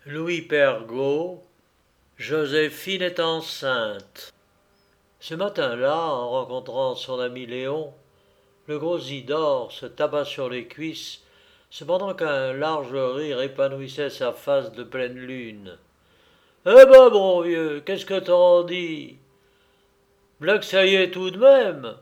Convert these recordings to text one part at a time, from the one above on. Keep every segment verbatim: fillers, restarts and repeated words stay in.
Louis Pergaud, Joséphine est enceinte. Ce matin-là, en rencontrant son ami Léon, le gros Zidore se tapa sur les cuisses, cependant qu'un large rire épanouissait sa face de pleine lune. Eh ben, mon vieux, qu'est-ce que t'en dis? V'là que ça y est tout de même.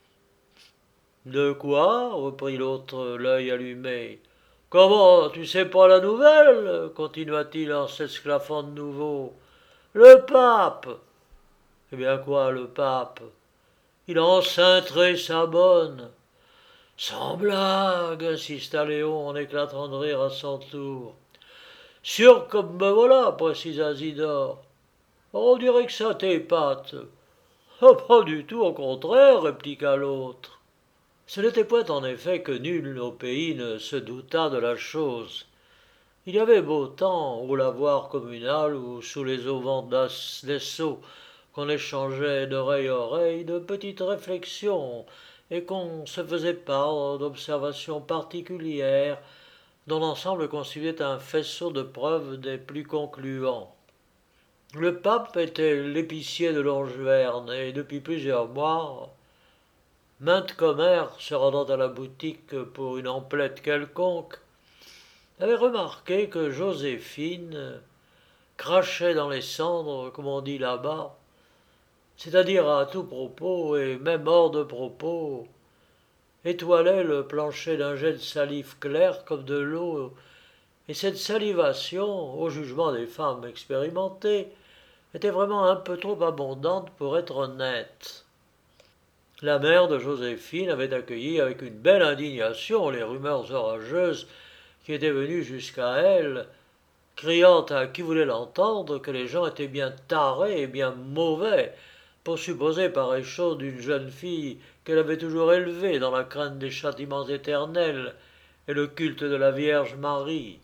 De quoi? Reprit l'autre, l'œil allumé. Comment, tu sais pas la nouvelle? Continua-t-il en s'esclaffant de nouveau. Le pape. Eh bien quoi, le pape? Il a encintré sa bonne. Sans blague, insista Léon en éclatant de rire à son tour. Sûr comme me voilà, précisa Zidore. On dirait que ça t'épate. Ah, pas du tout, au contraire, répliqua l'autre. Ce n'était point en effet que nul au pays ne se doutât de la chose. Il y avait beau temps, au lavoir communal ou sous les auvents des seaux, qu'on échangeait d'oreille à oreille de petites réflexions et qu'on se faisait part d'observations particulières dont l'ensemble constituait un faisceau de preuves des plus concluants. Le pape était l'épicier de Longeverne et depuis plusieurs mois, maintes commères se rendant à la boutique pour une emplette quelconque avait remarqué que Joséphine crachait dans les cendres, comme on dit là-bas, c'est-à-dire à tout propos et même hors de propos, étoilait le plancher d'un jet de salive claire comme de l'eau, et cette salivation, au jugement des femmes expérimentées, était vraiment un peu trop abondante pour être honnête. La mère de Joséphine avait accueilli avec une belle indignation les rumeurs orageuses qui étaient venues jusqu'à elle, criant à qui voulait l'entendre que les gens étaient bien tarés et bien mauvais pour supposer pareille chose d'une jeune fille qu'elle avait toujours élevée dans la crainte des châtiments éternels et le culte de la Vierge Marie.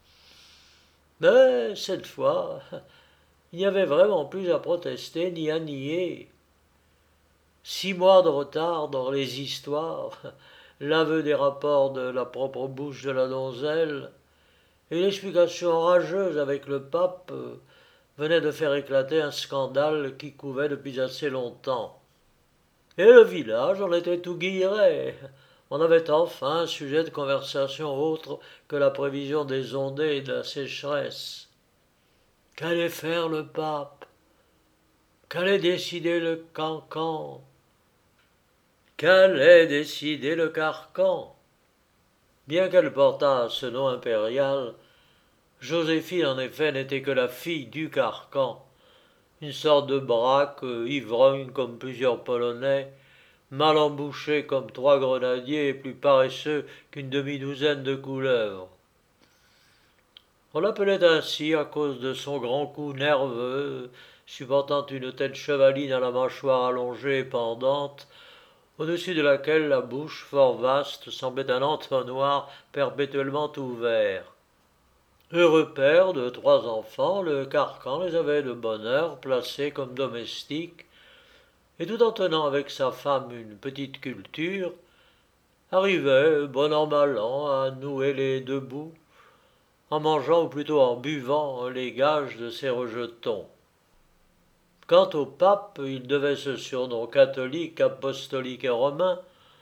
Mais cette fois, il n'y avait vraiment plus à protester ni à nier. Six mois de retard dans les histoires, l'aveu des rapports de la propre bouche de la donzelle, et l'explication rageuse avec le pape venaient de faire éclater un scandale qui couvait depuis assez longtemps. Et le village en était tout guilleret. On avait enfin un sujet de conversation autre que la prévision des ondées et de la sécheresse. Qu'allait faire le pape? Qu'allait décider le cancan? Qu'allait décider le carcan? Bien qu'elle portât ce nom impérial, Joséphine en effet n'était que la fille du carcan, une sorte de braque, ivrogne comme plusieurs Polonais, mal embouché comme trois grenadiers et plus paresseux qu'une demi-douzaine de couleuvres. On l'appelait ainsi à cause de son grand cou nerveux, supportant une tête chevaline à la mâchoire allongée et pendante, au-dessus de laquelle la bouche, fort vaste, semblait un entonnoir perpétuellement ouvert. Heureux père de trois enfants, le carcan les avait de bonne heure placés comme domestiques, et tout en tenant avec sa femme une petite culture, arrivait, bon an mal an, à nouer les deux bouts, en mangeant ou plutôt en buvant les gages de ses rejetons. Quant au pape, il devait ce surnom catholique, apostolique et romain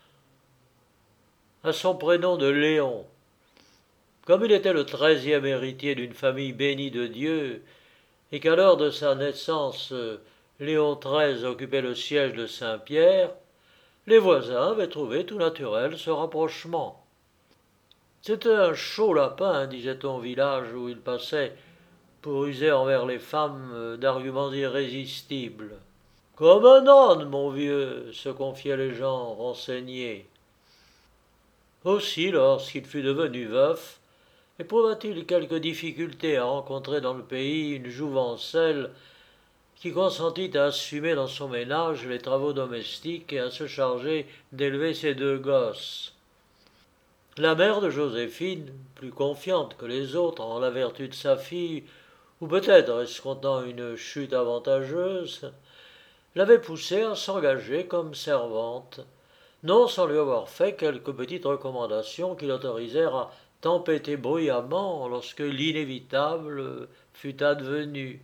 à son prénom de Léon. Comme il était le treizième héritier d'une famille bénie de Dieu, et qu'à l'heure de sa naissance, Léon treize occupait le siège de Saint-Pierre, les voisins avaient trouvé tout naturel ce rapprochement. C'était un chaud lapin, disait-on au village où il passait, pour user envers les femmes d'arguments irrésistibles. Comme un âne, mon vieux, se confiaient les gens renseignés. Aussi, lorsqu'il fut devenu veuf, éprouva-t-il quelque difficulté à rencontrer dans le pays une jouvencelle qui consentit à assumer dans son ménage les travaux domestiques et à se charger d'élever ses deux gosses. La mère de Joséphine, plus confiante que les autres en la vertu de sa fille, ou peut-être escomptant une chute avantageuse, l'avait poussée à s'engager comme servante, non sans lui avoir fait quelques petites recommandations qui l'autorisèrent à tempêter bruyamment lorsque l'inévitable fut advenu.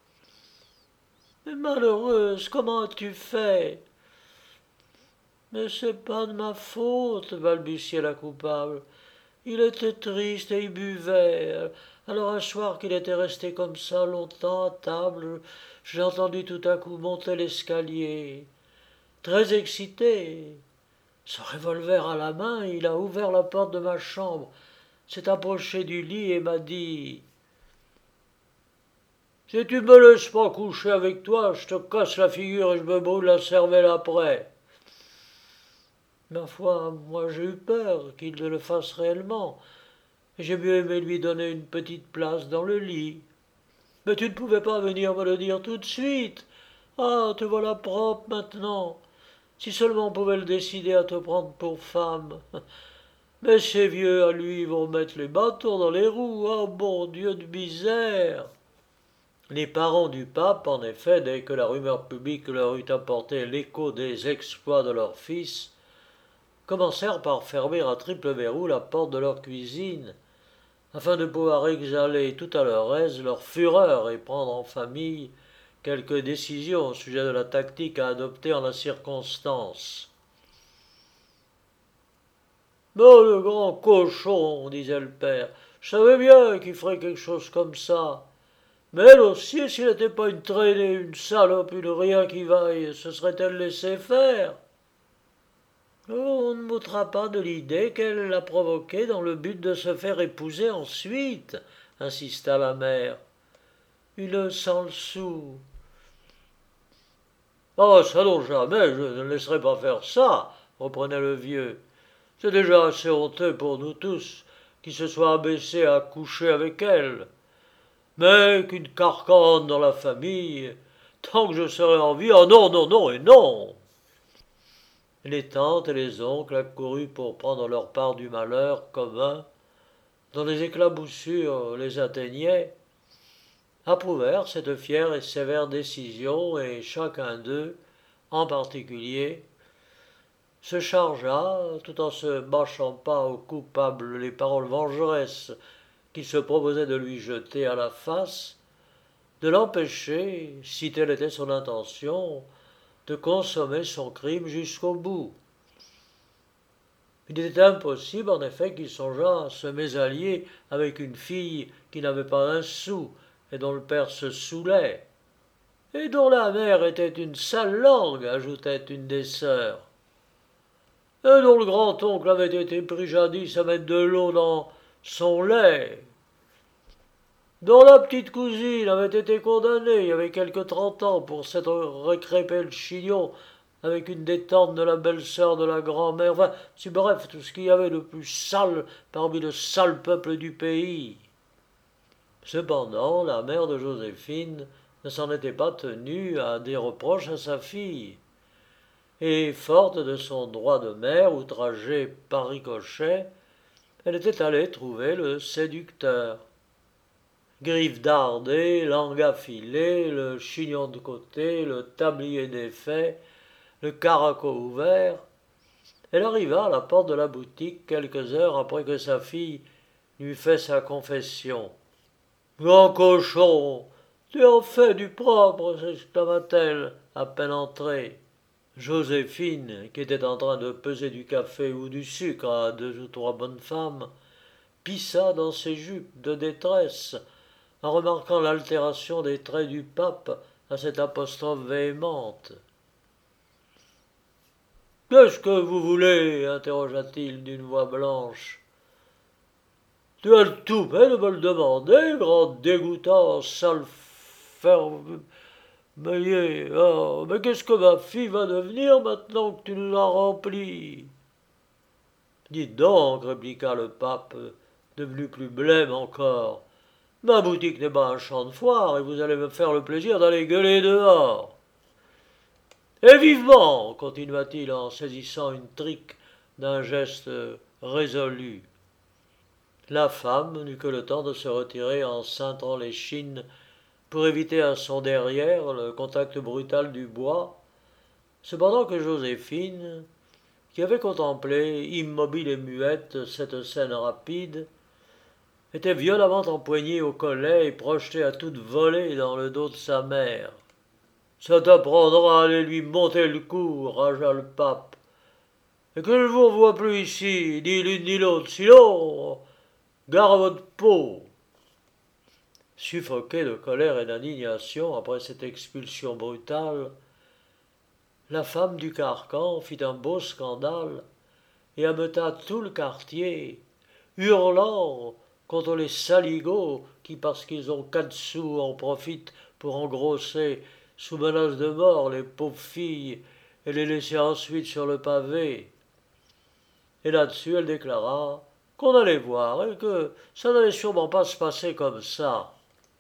« Mais malheureuse, comment as-tu fait ?»« Mais c'est pas de ma faute, balbutiait la coupable. Il était triste et il buvait. Alors un soir qu'il était resté comme ça longtemps à table, j'ai entendu tout à coup monter l'escalier. Très excité, son revolver à la main, il a ouvert la porte de ma chambre, s'est approché du lit et m'a dit « Si tu me laisses pas coucher avec toi, je te casse la figure et je me brûle la cervelle après. » Ma foi, moi j'ai eu peur qu'il ne le fasse réellement, et j'ai mieux aimé lui donner une petite place dans le lit. Mais tu ne pouvais pas venir me le dire tout de suite. Ah, te voilà propre maintenant. Si seulement on pouvait le décider à te prendre pour femme. Mais ces vieux, à lui, vont mettre les bâtons dans les roues. Oh, bon Dieu de misère !» Les parents du pape, en effet, dès que la rumeur publique leur eut apporté l'écho des exploits de leur fils, commencèrent par fermer à triple verrou la porte de leur cuisine, afin de pouvoir exhaler tout à leur aise leur fureur et prendre en famille quelques décisions au sujet de la tactique à adopter en la circonstance. « Mais le grand cochon, disait le père, je savais bien qu'il ferait quelque chose comme ça. Mais elle aussi, s'il n'était pas une traînée, une salope, une rien qui vaille, se serait-elle laissée faire ? On ne m'ôtera pas de l'idée qu'elle l'a provoqué dans le but de se faire épouser ensuite, insista la mère. Une cent sous. Ah, ça non jamais, je ne laisserai pas faire ça, reprenait le vieux. C'est déjà assez honteux pour nous tous qu'il se soit abaissé à coucher avec elle. Mais qu'une carcane dans la famille, tant que je serai en vie, ah non, non, non et non. Les tantes et les oncles accourus pour prendre leur part du malheur commun, dont les éclaboussures les atteignaient, approuvèrent cette fière et sévère décision, et chacun d'eux, en particulier, se chargea, tout en se mâchant pas au coupable les paroles vengeresses qu'il se proposait de lui jeter à la face, de l'empêcher, si telle était son intention, de consommer son crime jusqu'au bout. Il était impossible, en effet, qu'il songeât à se mésallier avec une fille qui n'avait pas un sou et dont le père se saoulait, et dont la mère était une sale langue, ajoutait une des sœurs, et dont le grand-oncle avait été pris jadis à mettre de l'eau dans son lait, dont la petite cousine avait été condamnée il y avait quelque trente ans pour s'être recrépé le chignon avec une des tantes de la belle-sœur de la grand-mère, enfin, c'est bref, tout ce qu'il y avait de plus sale parmi le sale peuple du pays. Cependant, la mère de Joséphine ne s'en était pas tenue à des reproches à sa fille, et, forte de son droit de mère, outragée par ricochet, elle était allée trouver le séducteur. Griffes dardées, langue affilée, le chignon de côté, le tablier défait, le caraco ouvert, elle arriva à la porte de la boutique quelques heures après que sa fille lui fait sa confession. « Grand cochon, tu en fais du propre !» s'exclama-t-elle, à peine entrée. Joséphine, qui était en train de peser du café ou du sucre à deux ou trois bonnes femmes, pissa dans ses jupes de détresse, en remarquant l'altération des traits du pape à cette apostrophe véhémente. « Qu'est-ce que vous voulez ?» interrogea-t-il d'une voix blanche. « Tu as le toupet de me le demander, grand dégoûtant, sale fermier. Oh, mais qu'est-ce que ma fille va devenir maintenant que tu nous l'as remplie ?»« Dites donc, répliqua le pape, devenu plus blême encore, ma boutique n'est pas un champ de foire, et vous allez me faire le plaisir d'aller gueuler dehors. Et vivement, continua-t-il en saisissant une trique d'un geste résolu. La femme n'eut que le temps de se retirer en cintrant l'échine pour éviter à son derrière le contact brutal du bois, cependant que Joséphine, qui avait contemplé, immobile et muette, cette scène rapide, était violemment empoigné au collet et projeté à toute volée dans le dos de sa mère. Ça t'apprendra à aller lui monter le cou, ragea le pape. Et que je ne vous revoie plus ici, ni l'une ni l'autre, sinon, gare à votre peau. Suffoqué de colère et d'indignation après cette expulsion brutale, la femme du carcan fit un beau scandale et ameuta tout le quartier, hurlant contre les saligots qui, parce qu'ils ont quatre sous, en profitent pour engrosser, sous menace de mort, les pauvres filles et les laisser ensuite sur le pavé. Et là-dessus, elle déclara qu'on allait voir et que ça n'allait sûrement pas se passer comme ça.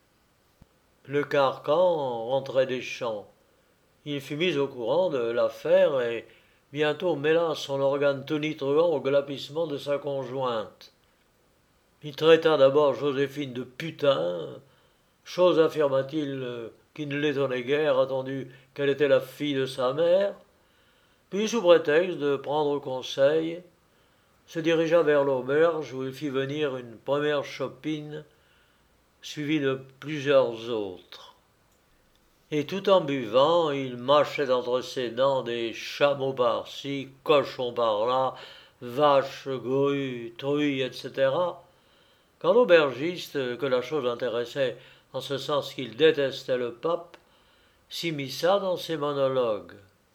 Le carcan rentrait des champs. Il fut mis au courant de l'affaire et bientôt mêla son organe tonitruant au glapissement de sa conjointe. Il traita d'abord Joséphine de putain, chose, affirma-t-il, qui ne l'étonnait guère, attendu qu'elle était la fille de sa mère, puis, sous prétexte de prendre conseil, se dirigea vers l'auberge où il fit venir une première chopine, suivie de plusieurs autres. Et tout en buvant, il mâchait entre ses dents des chameaux par-ci, cochons par-là, vaches, grues, truies, et cetera, quand l'aubergiste, que la chose intéressait en ce sens qu'il détestait le pape, s'immisça dans ses monologues.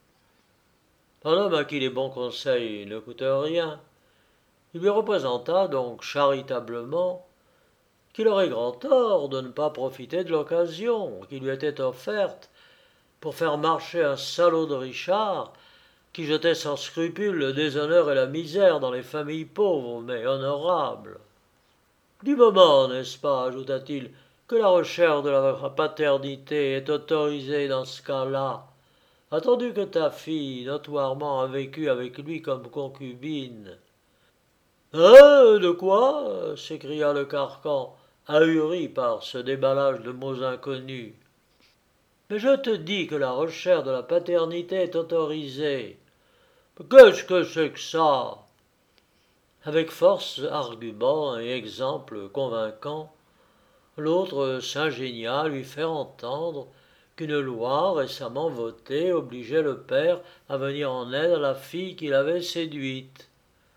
Un homme à qui les bons conseils ne coûtent rien, il lui représenta donc charitablement qu'il aurait grand tort de ne pas profiter de l'occasion qui lui était offerte pour faire marcher un salaud de Richard qui jetait sans scrupule le déshonneur et la misère dans les familles pauvres mais honorables. Du moment, n'est-ce pas, ajouta-t-il, que la recherche de la paternité est autorisée dans ce cas-là, attendu que ta fille notoirement a vécu avec lui comme concubine. Hein, de quoi s'écria le carcan, ahuri par ce déballage de mots inconnus. Mais je te dis que la recherche de la paternité est autorisée. Qu'est-ce que c'est que ça? Avec force, arguments et exemples convaincants, l'autre s'ingénia à lui faire entendre qu'une loi récemment votée obligeait le père à venir en aide à la fille qu'il avait séduite.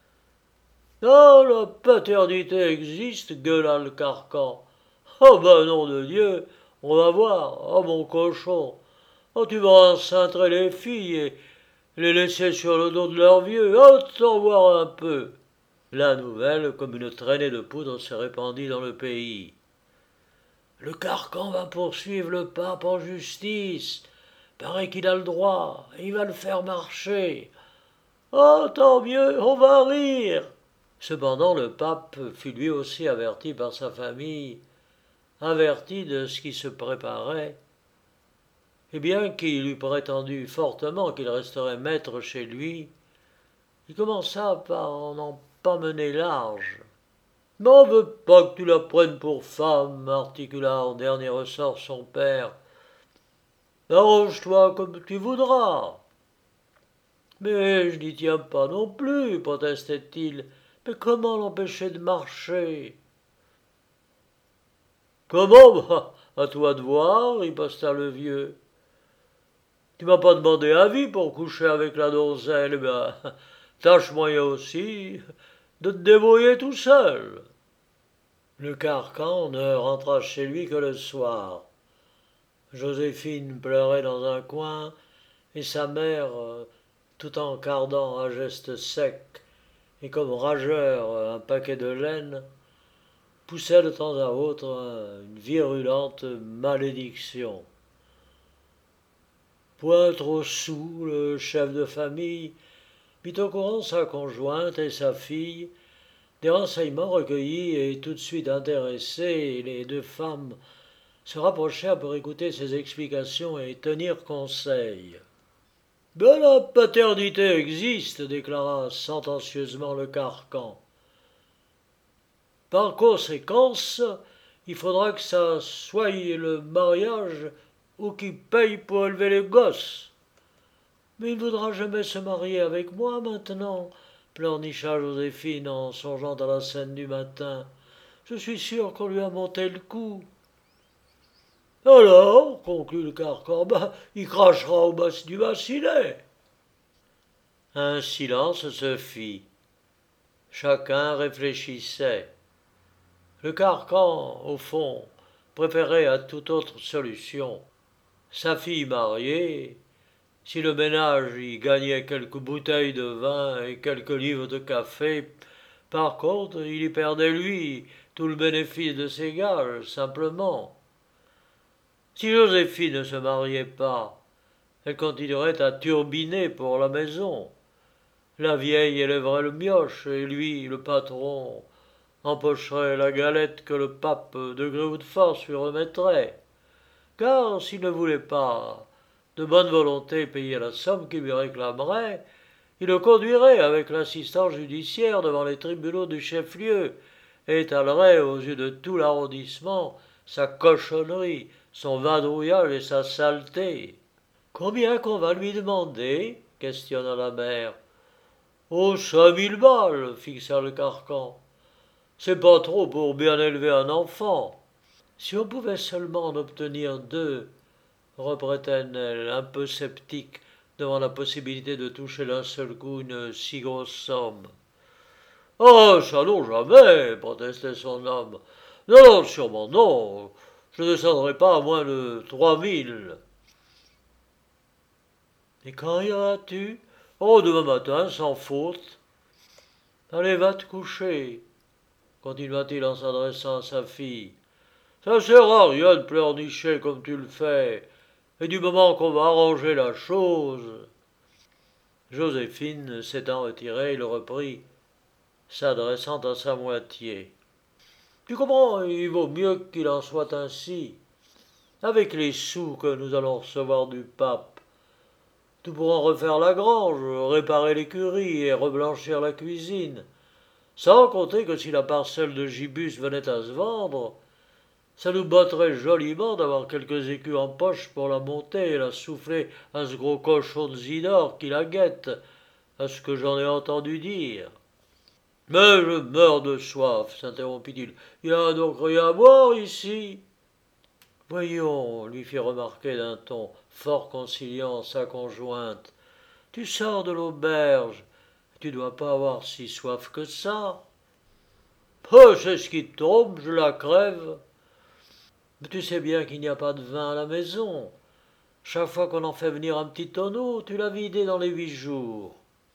Ah, la paternité existe, gueula le carcan. Ah ben nom de Dieu, on va voir, ah mon cochon. Ah tu vas encintrer les filles et les laisser sur le dos de leurs vieux, ah t'en voir un peu. La nouvelle, comme une traînée de poudre, se répandit dans le pays. Le carcan va poursuivre le pape en justice. Paraît qu'il a le droit, et il va le faire marcher. Ah, tant mieux, on va rire. Cependant, le pape fut lui aussi averti par sa famille, averti de ce qui se préparait, et bien qu'il eût prétendu fortement qu'il resterait maître chez lui, il commença par n'en pas mener large. « N'en veux pas que tu la prennes pour femme, » articula en dernier ressort son père. « Arrange-toi comme tu voudras. »« Mais je n'y tiens pas non plus, » protestait-il. « Mais comment l'empêcher de marcher ?»« Comment? À toi de voir, » riposta le vieux. « Tu m'as pas demandé avis pour coucher avec la donzelle, ben, tâche moyen aussi de te débrouiller tout seul. » Le carcan ne rentra chez lui que le soir. Joséphine pleurait dans un coin, et sa mère, tout en cardant à geste sec et comme rageur un paquet de laine, poussait de temps à autre une virulente malédiction. Point trop saoul, le chef de famille mit au courant sa conjointe et sa fille des renseignements recueillis et tout de suite intéressés, les deux femmes se rapprochèrent pour écouter ses explications et tenir conseil. « Ben la paternité existe, » déclara sentencieusement le carcan. « Par conséquence, il faudra que ça soit le mariage ou qui paye pour élever les gosses. »« Mais il ne voudra jamais se marier avec moi maintenant, » pleurnicha Joséphine en songeant à la scène du matin. « Je suis sûr qu'on lui a monté le coup. Alors, conclut le Carcan, ben, il crachera au bas du bassinet. Un silence se fit. Chacun réfléchissait. Le Carcan, au fond, préférait à toute autre solution sa fille mariée. Si le ménage y gagnait quelques bouteilles de vin et quelques livres de café, par contre, il y perdait, lui, tout le bénéfice de ses gages, simplement. Si Joséphine ne se mariait pas, elle continuerait à turbiner pour la maison. La vieille élèverait le mioche, et lui, le patron, empocherait la galette que le pape de gré ou de force lui remettrait. Car s'il ne voulait pas de bonne volonté payer la somme qu'il lui réclamerait, il le conduirait avec l'assistance judiciaire devant les tribunaux du chef-lieu et étalerait aux yeux de tout l'arrondissement sa cochonnerie, son vadrouillage et sa saleté. Combien qu'on va lui demander questionna la mère. Oh, cinq mille balles, fixa le Carcan. C'est pas trop pour bien élever un enfant. Si on pouvait seulement en obtenir deux, reprit-elle, un peu sceptique devant la possibilité de toucher d'un seul coup une si grosse somme. Ah, ça non, jamais, protestait son homme. Non, non, sûrement non. Je ne descendrai pas à moins de trois mille. Et quand iras-tu? Oh, demain matin, sans faute. Allez, va te coucher, continua-t-il en s'adressant à sa fille. Ça sert à rien de pleurnicher comme tu le fais. Et du moment qu'on va arranger la chose. Joséphine s'étant retirée, il reprit, s'adressant à sa moitié. Tu comprends, il vaut mieux qu'il en soit ainsi. Avec les sous que nous allons recevoir du pape, nous pourrons refaire la grange, réparer l'écurie et reblanchir la cuisine. Sans compter que si la parcelle de gibus venait à se vendre, ça nous botterait joliment d'avoir quelques écus en poche pour la monter et la souffler à ce gros cochon de Zidore qui la guette, à ce que j'en ai entendu dire. Mais je meurs de soif, s'interrompit-il. Il y a donc rien à boire ici. Voyons, lui fit remarquer d'un ton fort conciliant sa conjointe. Tu sors de l'auberge, tu dois pas avoir si soif que ça. Oh, c'est ce qui tombe, je la crève. Mais tu sais bien qu'il n'y a pas de vin à la maison. Chaque fois qu'on en fait venir un petit tonneau, tu l'as vidé dans les huit jours.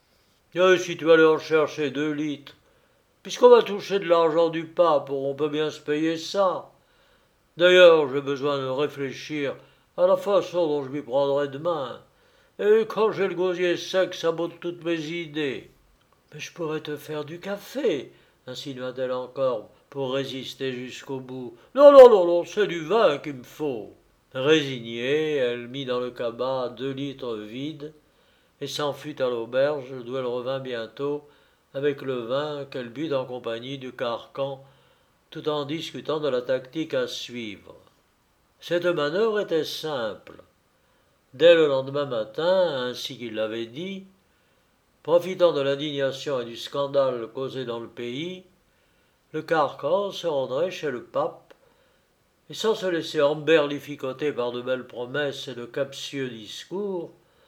Et si tu allais en chercher deux litres, puisqu'on va toucher de l'argent du pape, on peut bien se payer ça. D'ailleurs, j'ai besoin de réfléchir à la façon dont je m'y prendrai demain. Et quand j'ai le gosier sec, ça botte toutes mes idées. Mais je pourrais te faire du café, insinua-t-elle encore, pour résister jusqu'au bout. Non, non, non, non, c'est du vin qu'il me faut. Résignée, elle mit dans le cabas deux litres vides et s'enfuit à l'auberge, d'où elle revint bientôt avec le vin qu'elle but en compagnie du Carcan, tout en discutant de la tactique à suivre. Cette manœuvre était simple. Dès le lendemain matin, ainsi qu'il l'avait dit, profitant de l'indignation et du scandale causé dans le pays, le Carcan se rendrait chez le pape, et sans se laisser emberlificoter par de belles promesses et de captieux discours,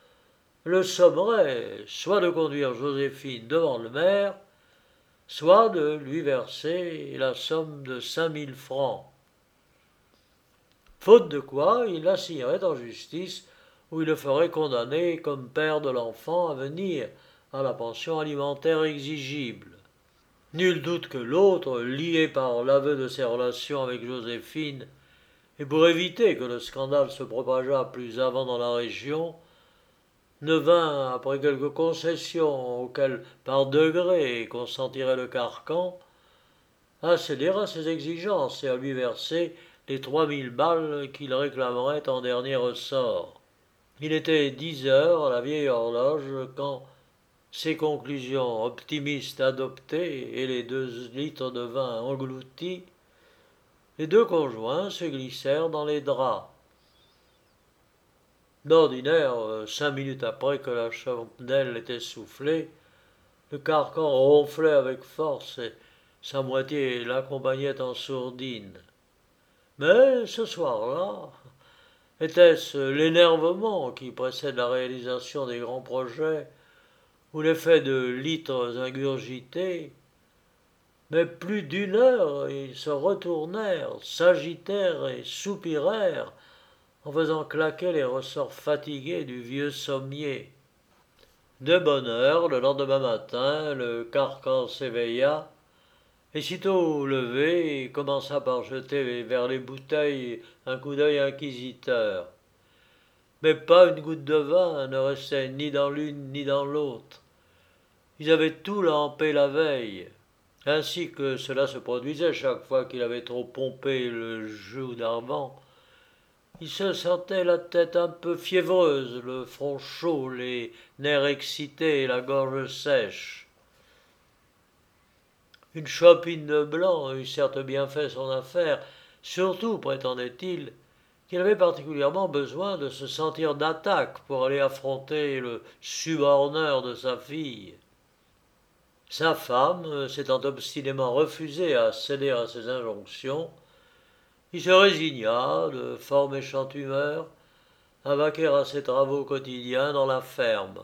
le sommerait soit de conduire Joséphine devant le maire, soit de lui verser la somme de cinq mille francs. Faute de quoi, il la signerait en justice, où il le ferait condamner comme père de l'enfant à venir à la pension alimentaire exigible. Nul doute que l'autre, lié par l'aveu de ses relations avec Joséphine, et pour éviter que le scandale se propageât plus avant dans la région, ne vint, après quelques concessions auxquelles par degrés consentirait le Carcan, à céder à ses exigences et à lui verser les trois mille balles qu'il réclamerait en dernier ressort. Il était dix heures à la vieille horloge quand, ces conclusions optimistes adoptées et les deux litres de vin engloutis, les deux conjoints se glissèrent dans les draps. D'ordinaire, cinq minutes après que la chandelle était soufflée, le Carcan ronflait avec force et, sa moitié l'accompagnait en sourdine. Mais ce soir-là, était-ce l'énervement qui précède la réalisation des grands projets, ou l'effet de litres ingurgités? Mais plus d'une heure, ils se retournèrent, s'agitèrent et soupirèrent, en faisant claquer les ressorts fatigués du vieux sommier. De bonne heure, le lendemain matin, le carcan s'éveilla, et sitôt levé, commença par jeter vers les bouteilles un coup d'œil inquisiteur. Mais pas une goutte de vin ne restait ni dans l'une ni dans l'autre. Ils avaient tout lampé la veille, ainsi que cela se produisait chaque fois qu'il avait trop pompé le joug d'Armand. Il se sentait la tête un peu fiévreuse, le front chaud, les nerfs excités et la gorge sèche. Une chopine de blanc eût certes bien fait son affaire, surtout, prétendait-il, qu'il avait particulièrement besoin de se sentir d'attaque pour aller affronter le suborneur de sa fille. Sa femme, s'étant obstinément refusée à céder à ses injonctions, il se résigna, de fort méchante humeur, à vaquer à ses travaux quotidiens dans la ferme.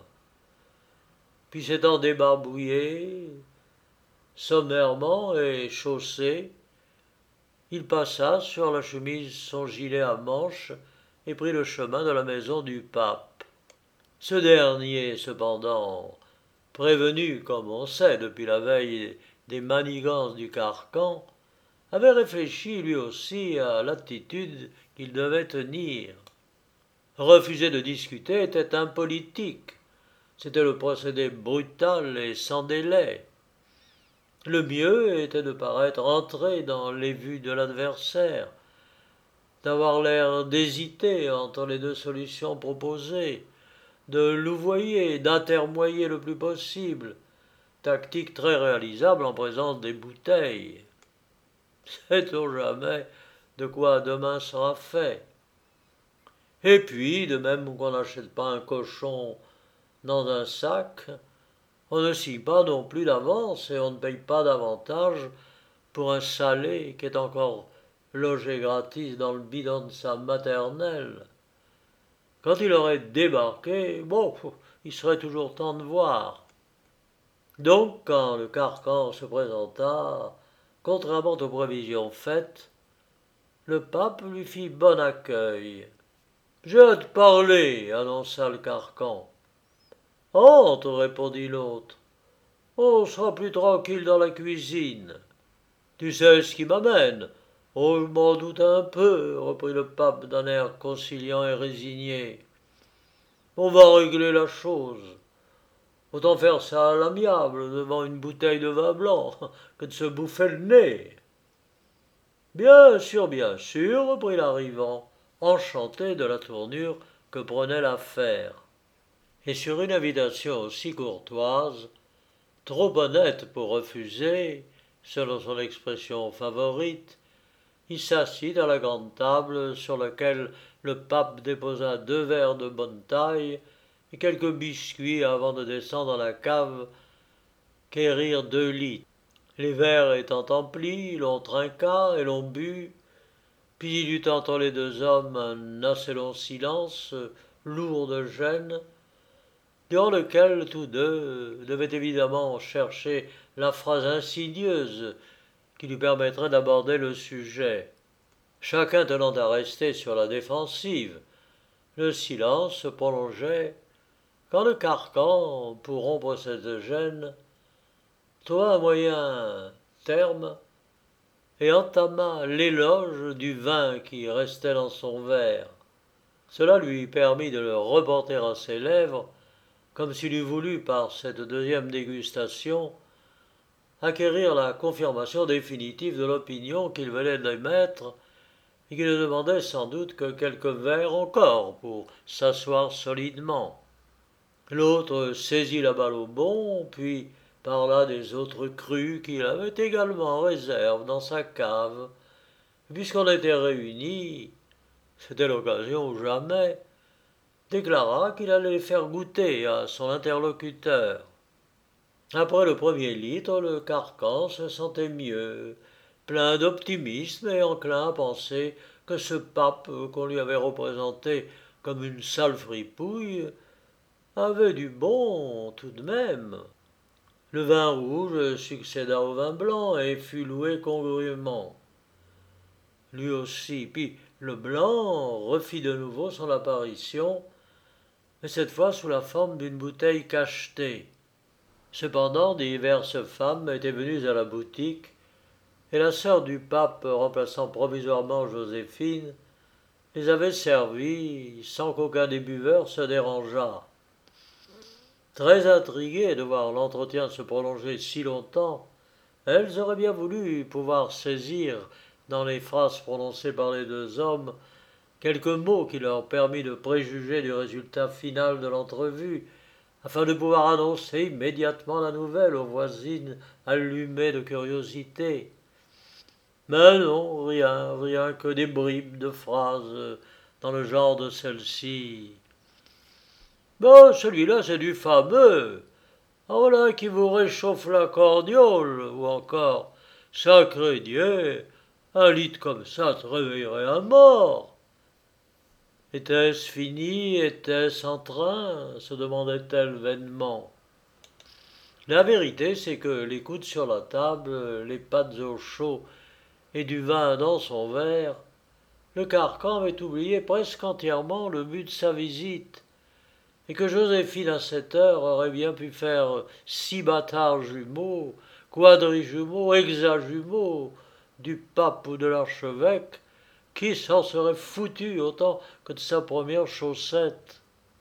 Puis s'étant débarbouillé, sommairement et chaussé, il passa sur la chemise son gilet à manches et prit le chemin de la maison du pape. Ce dernier, cependant, prévenu, comme on sait, depuis la veille des manigances du carcan, avait réfléchi lui aussi à l'attitude qu'il devait tenir. Refuser de discuter était impolitique. C'était le procédé brutal et sans délai. Le mieux était de paraître entré dans les vues de l'adversaire, d'avoir l'air d'hésiter entre les deux solutions proposées, de louvoyer, d'intermoyer le plus possible, tactique très réalisable en présence des bouteilles. Sait-on jamais de quoi demain sera fait? Et puis, de même qu'on n'achète pas un cochon dans un sac, on ne scie pas non plus d'avance et on ne paye pas davantage pour un salé qui est encore logé gratis dans le bidon de sa maternelle. Quand il aurait débarqué, bon, il serait toujours temps de voir. Donc, quand le carcan se présenta, contrairement aux prévisions faites, le pape lui fit bon accueil. « J'ai à te parler, annonça le carcan. « Entre, répondit l'autre. On sera plus tranquille dans la cuisine. Tu sais ce qui m'amène. Oh, je m'en doute un peu, reprit le pape d'un air conciliant et résigné. On va régler la chose. Autant faire ça à l'amiable devant une bouteille de vin blanc que de se bouffer le nez. Bien sûr, bien sûr, reprit l'arrivant, enchanté de la tournure que prenait l'affaire. Et sur une invitation aussi courtoise, trop honnête pour refuser, selon son expression favorite, il s'assit à la grande table sur laquelle le pape déposa deux verres de bonne taille et quelques biscuits avant de descendre dans la cave quérir deux litres. Les verres étant emplis, l'on trinqua et l'on but, puis il y eut entre les deux hommes un assez long silence, lourd de gêne, durant lequel tous deux devaient évidemment chercher la phrase insidieuse qui lui permettrait d'aborder le sujet, chacun tenant à rester sur la défensive. Le silence se prolongeait, quand le carcan, pour rompre cette gêne, trouva un moyen terme et entama l'éloge du vin qui restait dans son verre. Cela lui permit de le reporter à ses lèvres, comme s'il eût voulu, par cette deuxième dégustation, acquérir la confirmation définitive de l'opinion qu'il venait d'émettre et qui ne demandait sans doute que quelques verres encore pour s'asseoir solidement. L'autre saisit la balle au bond, puis parla des autres crus qu'il avait également en réserve dans sa cave. Et puisqu'on était réunis, c'était l'occasion ou jamais, déclara qu'il allait les faire goûter à son interlocuteur. Après le premier litre, le carcan se sentait mieux, plein d'optimisme et enclin à penser que ce pape qu'on lui avait représenté comme une sale fripouille avait du bon tout de même. Le vin rouge succéda au vin blanc et fut loué congruement. Lui aussi, puis le blanc refit de nouveau son apparition, mais cette fois sous la forme d'une bouteille cachetée. Cependant, diverses femmes étaient venues à la boutique, et la sœur du pape, remplaçant provisoirement Joséphine, les avait servies sans qu'aucun des buveurs se dérangeât. Très intriguées de voir l'entretien se prolonger si longtemps, elles auraient bien voulu pouvoir saisir, dans les phrases prononcées par les deux hommes, quelques mots qui leur permit de préjuger du résultat final de l'entrevue, afin de pouvoir annoncer immédiatement la nouvelle aux voisines allumées de curiosité. Mais non, rien, rien que des bribes de phrases dans le genre de celle-ci. Ben, celui-là, c'est du fameux. Ah, voilà qui vous réchauffe la cordiole, ou encore, sacré Dieu, un litre comme ça te réveillerait un mort. Était-ce fini, était-ce en train se demandait-elle vainement. La vérité, c'est que les coudes sur la table, les pattes au chaud et du vin dans son verre, le carcan avait oublié presque entièrement le but de sa visite, et que Joséphine à cette heure aurait bien pu faire six bâtards jumeaux, quadrijumeaux, hexajumeaux, du pape ou de l'archevêque, qui s'en serait foutu autant que de sa première chaussette.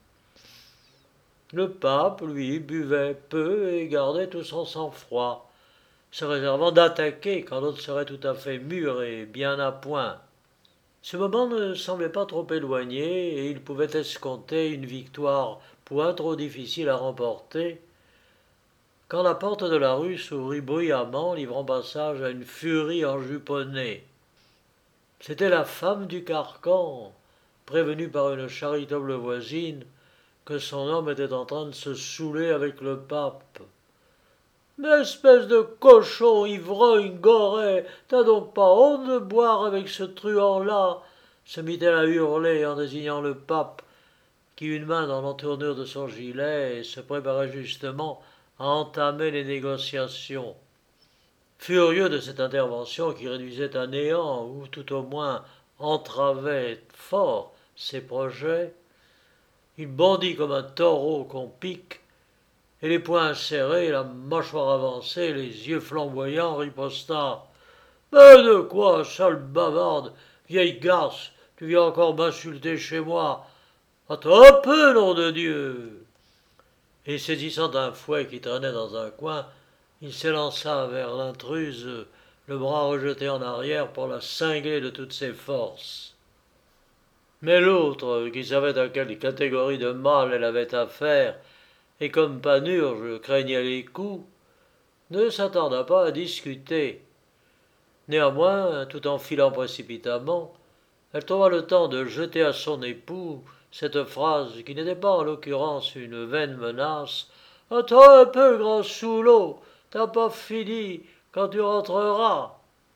Le pape, lui, buvait peu et gardait tout son sang-froid, se réservant d'attaquer quand l'autre serait tout à fait mûr et bien à point. Ce moment ne semblait pas trop éloigné et il pouvait escompter une victoire point trop difficile à remporter, quand la porte de la rue s'ouvrit bruyamment, livrant passage à une furie enjuponnée. C'était la femme du carcan, prévenue par une charitable voisine que son homme était en train de se saouler avec le pape. Mais espèce de cochon, ivrogne, goret, t'as donc pas honte de boire avec ce truand-là, se mit-elle à hurler en désignant le pape, qui, une main dans l'entournure de son gilet, se préparait justement à entamer les négociations. Furieux de cette intervention qui réduisait à néant, ou tout au moins entravait fort ses projets, il bondit comme un taureau qu'on pique, et les poings serrés, la mâchoire avancée, les yeux flamboyants, riposta. Mais de quoi, sale bavarde, vieille garce, tu viens encore m'insulter chez moi. Attends un peu, nom de Dieu. Et saisissant un fouet qui traînait dans un coin, il s'élança vers l'intruse, le bras rejeté en arrière pour la cingler de toutes ses forces. Mais l'autre, qui savait à quelle catégorie de mâle elle avait affaire, et comme Panurge craignait les coups, ne s'attarda pas à discuter. Néanmoins, tout en filant précipitamment, elle trouva le temps de jeter à son époux cette phrase qui n'était pas en l'occurrence une vaine menace. « Attends un peu, grand saoulot, t'as pas fini quand tu rentreras. »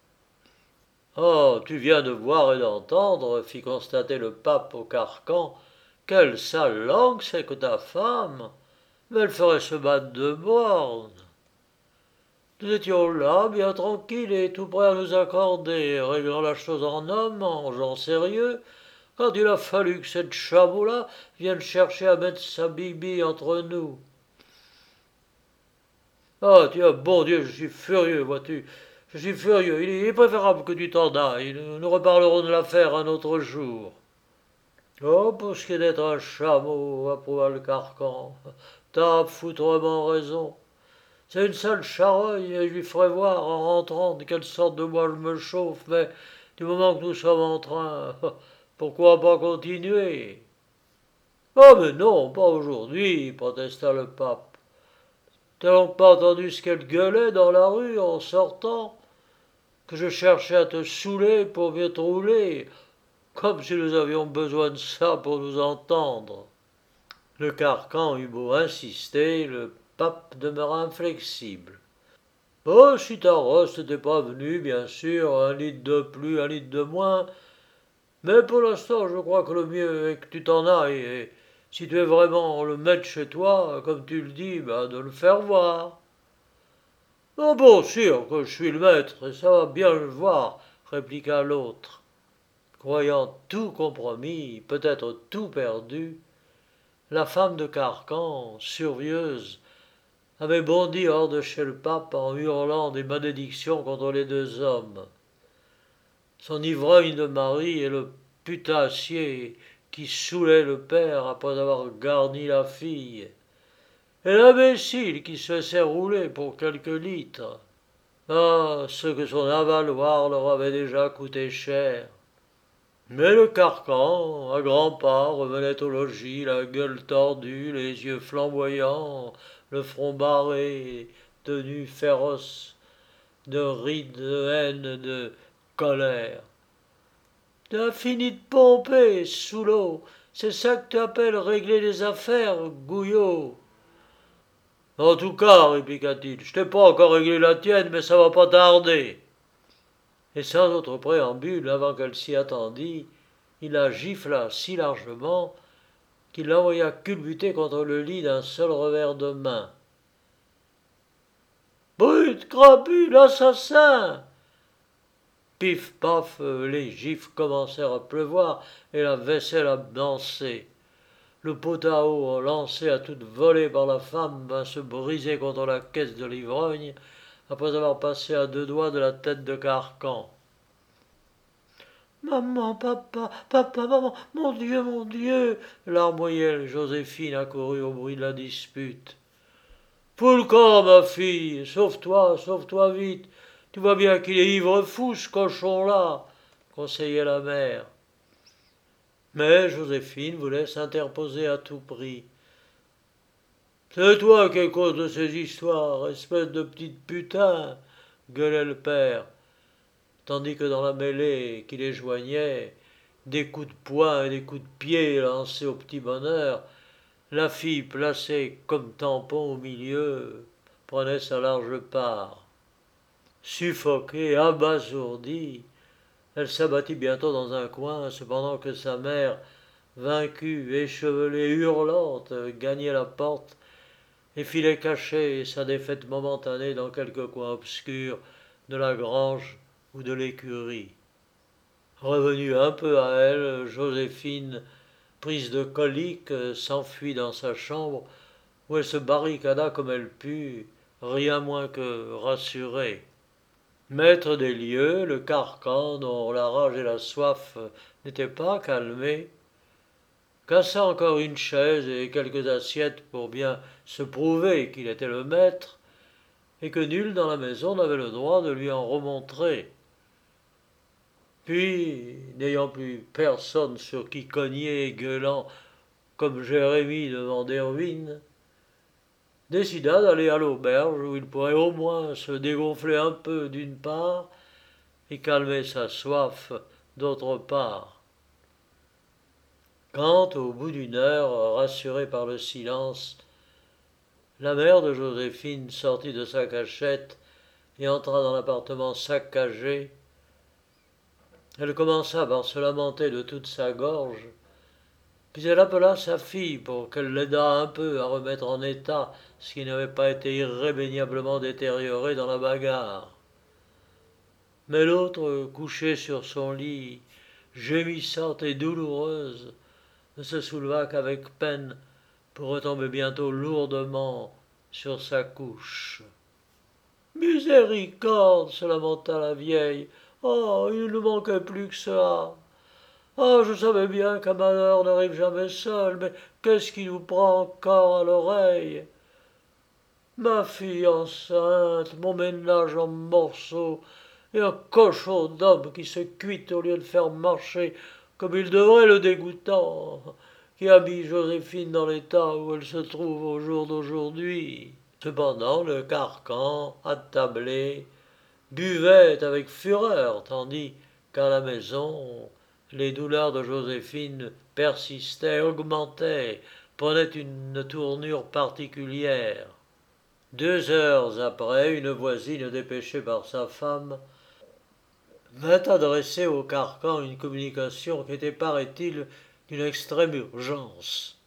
« Oh, tu viens de voir et d'entendre, fit constater le pape au carcan, quelle sale langue c'est que ta femme, mais elle ferait se battre de bornes. Nous étions là, bien tranquilles et tout prêts à nous accorder, réglant la chose en homme, en gens sérieux, quand il a fallu que cette chameau-là vienne chercher à mettre sa bibi entre nous. Ah, tiens, bon Dieu, je suis furieux, vois-tu, je suis furieux, il est préférable que tu t'en ailles, nous reparlerons de l'affaire un autre jour. Oh, pour ce qui est d'être un chameau, approuva le carcan, t'as foutrement raison. C'est une sale charogne, et je lui ferai voir en rentrant de quelle sorte de bois je me chauffe, mais du moment que nous sommes en train, pourquoi pas continuer? Ah, mais non, pas aujourd'hui, protesta le pape. T'as donc pas entendu ce qu'elle gueulait dans la rue en sortant? Que je cherchais à te saouler pour mieux te rouler, comme si nous avions besoin de ça pour nous entendre. Le carcan eut beau insister, le pape demeura inflexible. « Oh, si ta rosse n'était pas venue, bien sûr, un litre de plus, un litre de moins, mais pour l'instant, je crois que le mieux est que tu t'en ailles, et si tu es vraiment le maître chez toi, comme tu le dis, ben de le faire voir. » « Oh bon, sûr que je suis le maître, et ça va bien le voir, » répliqua l'autre. Croyant tout compromis, peut-être tout perdu, la femme de Carcan, survieuse, avait bondi hors de chez le pape en hurlant des malédictions contre les deux hommes. Son ivrogne de mari et le putassier qui saoulait le père après avoir garni la fille, et l'imbécile qui se laissait rouler pour quelques litres. Ah, ce que son avaloir leur avait déjà coûté cher. Mais le Carcan, à grands pas, revenait au logis, la gueule tordue, les yeux flamboyants, le front barré, tenue féroce, de rides, de haine, de colère. « T'as fini de pomper, sous l'eau, c'est ça que tu appelles régler les affaires, Gouillot. »« En tout cas, répliqua-t-il, je t'ai pas encore réglé la tienne, mais ça va pas tarder. » Et sans autre préambule, avant qu'elle s'y attendît, il la gifla si largement qu'il l'envoya culbuter contre le lit d'un seul revers de main. « Brute, crapule, assassin !» Pif paf, les gifles commencèrent à pleuvoir et la vaisselle à danser. Le pot à eau, lancé à toute volée par la femme, vint se briser contre la caisse de l'ivrogne, après avoir passé à deux doigts de la tête de Carcan. « Maman, papa, papa, maman, mon Dieu, mon Dieu !» larmoyait Joséphine, accourue au bruit de la dispute. « Fous le camp, ma fille, sauve-toi, sauve-toi vite. Tu vois bien qu'il est ivre-fou, ce cochon-là, » conseillait la mère. Mais Joséphine voulait s'interposer à tout prix. « C'est toi qui es cause de ces histoires, espèce de petite putain !» gueulait le père, tandis que dans la mêlée qui les joignait, des coups de poing et des coups de pied lancés au petit bonheur, la fille placée comme tampon au milieu prenait sa large part. Suffoquée, abasourdie, elle s'abattit bientôt dans un coin, cependant que sa mère, vaincue, échevelée, hurlante, gagnait la porte et filait cacher sa défaite momentanée dans quelque coin obscur de la grange ou de l'écurie. Revenue un peu à elle, Joséphine, prise de colique, s'enfuit dans sa chambre, où elle se barricada comme elle put, rien moins que rassurée. Maître des lieux, le Carcan, dont la rage et la soif n'étaient pas calmées, cassa encore une chaise et quelques assiettes pour bien se prouver qu'il était le maître, et que nul dans la maison n'avait le droit de lui en remontrer. Puis, n'ayant plus personne sur qui cogner et gueulant comme Jérémie devant Derwin, décida d'aller à l'auberge où il pourrait au moins se dégonfler un peu d'une part et calmer sa soif d'autre part. Quand, au bout d'une heure, rassurée par le silence, la mère de Joséphine sortit de sa cachette et entra dans l'appartement saccagé, elle commença par se lamenter de toute sa gorge, puis elle appela sa fille pour qu'elle l'aidât un peu à remettre en état ce qui n'avait pas été irrémédiablement détérioré dans la bagarre. Mais l'autre, couchée sur son lit, gémissante et douloureuse, ne se souleva qu'avec peine pour retomber bientôt lourdement sur sa couche. « Miséricorde !» se lamenta la vieille. « Oh, il ne manquait plus que ça. Ah, je savais bien qu'un malheur n'arrive jamais seul, mais qu'est-ce qui nous prend encore à l'oreille? Ma fille enceinte, mon ménage en morceaux, et un cochon d'homme qui se cuite au lieu de faire marcher comme il devrait le dégoûtant, qui a mis Joséphine dans l'état où elle se trouve au jour d'aujourd'hui. » Cependant, le Carcan, attablé, buvait avec fureur, tandis qu'à la maison, les douleurs de Joséphine persistaient, augmentaient, prenaient une tournure particulière. Deux heures après, une voisine dépêchée par sa femme vint adresser au carcan une communication qui était, paraît-il, d'une extrême urgence.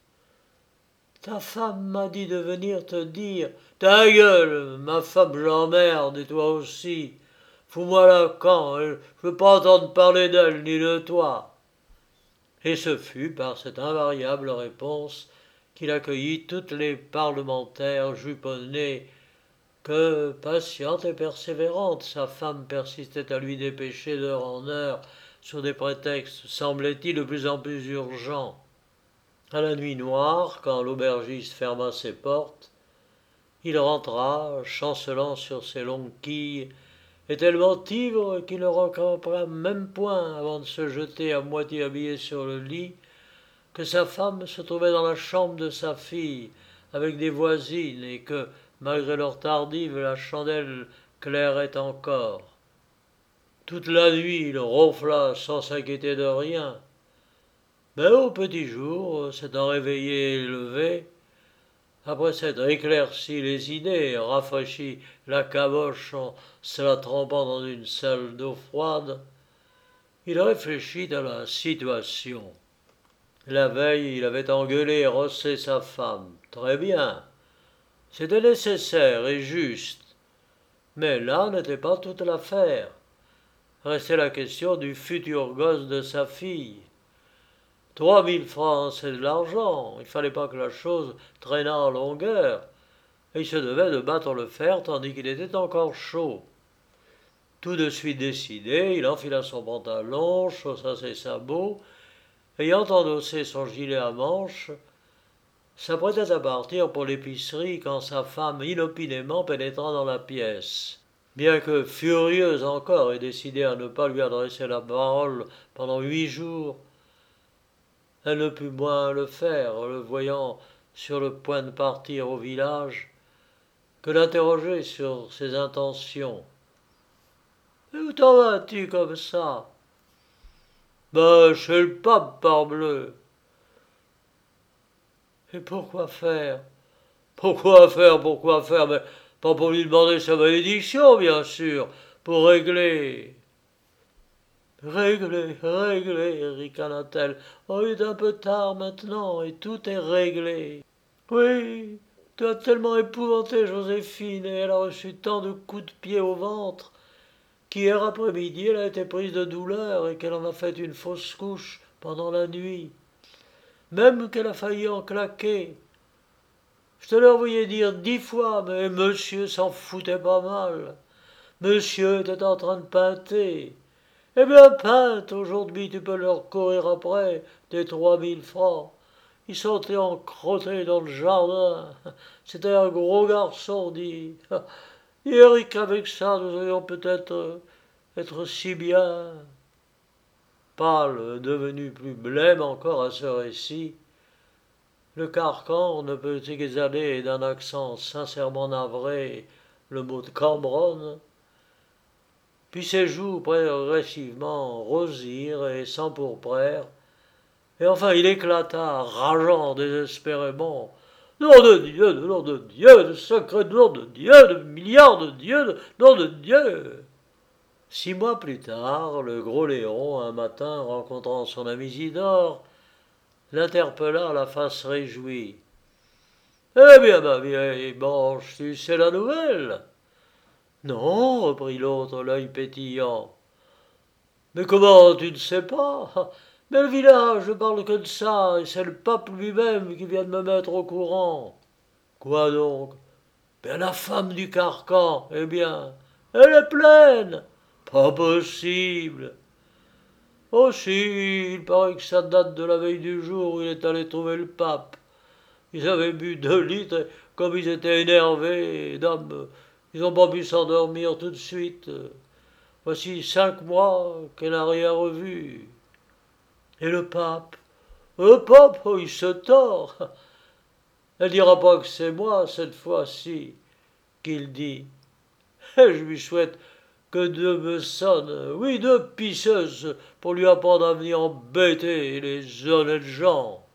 Ta femme m'a dit de venir te dire. Ta gueule, ma femme j'emmerde, et toi aussi. Fous-moi la camp, je veux pas entendre parler d'elle ni de toi. Et ce fut par cette invariable réponse qu'il accueillit toutes les parlementaires juponnées que, patiente et persévérante, sa femme persistait à lui dépêcher d'heure en heure sur des prétextes, semblait-il, de plus en plus urgents. À la nuit noire, quand l'aubergiste ferma ses portes, il rentra, chancelant sur ses longues quilles, et tellement ivre qu'il ne recapera même point avant de se jeter à moitié habillé sur le lit, que sa femme se trouvait dans la chambre de sa fille, avec des voisines, et que, malgré l'heure tardive, la chandelle clairait encore. Toute la nuit, il ronfla sans s'inquiéter de rien. Mais au petit jour, s'étant réveillé et levé, après s'être éclairci les idées et rafraîchi la caboche en se la trempant dans une salle d'eau froide, il réfléchit à la situation. La veille, il avait engueulé et rossé sa femme. Très bien. C'était nécessaire et juste. Mais là n'était pas toute l'affaire. Restait la question du futur gosse de sa fille. Trois mille francs, c'est de l'argent. Il ne fallait pas que la chose traînât en longueur. Et il se devait de battre le fer tandis qu'il était encore chaud. Tout de suite décidé, il enfila son pantalon, chaussa ses sabots, ayant endossé son gilet à manches, s'apprêtait à partir pour l'épicerie quand sa femme inopinément pénétra dans la pièce. Bien que furieuse encore et décidée à ne pas lui adresser la parole pendant huit jours, elle ne put moins le faire, le voyant sur le point de partir au village, que l'interroger sur ses intentions. « Et où t'en vas-tu comme ça ?»« Ben, chez le pape, parbleu. »« Et pourquoi faire ?»« Pourquoi faire, pourquoi faire, mais pas pour lui demander sa malédiction, bien sûr, pour régler. » « Régler, régler, ricana-t-elle. Oh, il est un peu tard maintenant, et tout est réglé. »« Oui, tu as tellement épouvanté Joséphine, et elle a reçu tant de coups de pied au ventre, qu'hier après-midi elle a été prise de douleur et qu'elle en a fait une fausse couche pendant la nuit. Même qu'elle a failli en claquer. Je te l'ai envoyé dire dix fois, mais monsieur s'en foutait pas mal. Monsieur était en train de peinter. Eh bien, peinte, aujourd'hui, tu peux leur courir après tes trois mille francs. Ils sont encrottés dans le jardin. C'était un gros garçon, dit. Eric, avec ça, nous aurions peut-être être si bien. Pâle, devenu plus blême encore à ce récit, le carcan ne peut exhaler d'un accent sincèrement navré le mot de Cambronne. Puis ses joues progressivement rosirent et s'empourprèrent, et enfin il éclata, rageant désespérément. Nom de Dieu, de nom de Dieu, de sacré nom de Dieu, de milliards de Dieu, de nom de Dieu. Six mois plus tard, le gros Léon, un matin, rencontrant son ami Isidore, l'interpella à la face réjouie. « Eh bien, ma vieille Blanche, tu sais la nouvelle ?»« Non, reprit l'autre, l'œil pétillant. »« Mais comment, tu ne sais pas ? Mais le village ne parle que de ça, et c'est le pape lui-même qui vient de me mettre au courant. »« Quoi donc ? » ?»« Bien, la femme du carcan, eh bien, elle est pleine. »« Pas possible. »« Oh si, il paraît que ça date de la veille du jour où il est allé trouver le pape. Ils avaient bu deux litres, et comme ils étaient énervés, dame, ils n'ont pas pu s'endormir tout de suite. Voici cinq mois qu'elle n'a rien revu. Et le pape ? Le pape, oh, il se tord. Elle dira pas que c'est moi, cette fois-ci, qu'il dit. Et je lui souhaite que Dieu me sonne, oui, deux pisseuses, pour lui apprendre à venir embêter les honnêtes gens.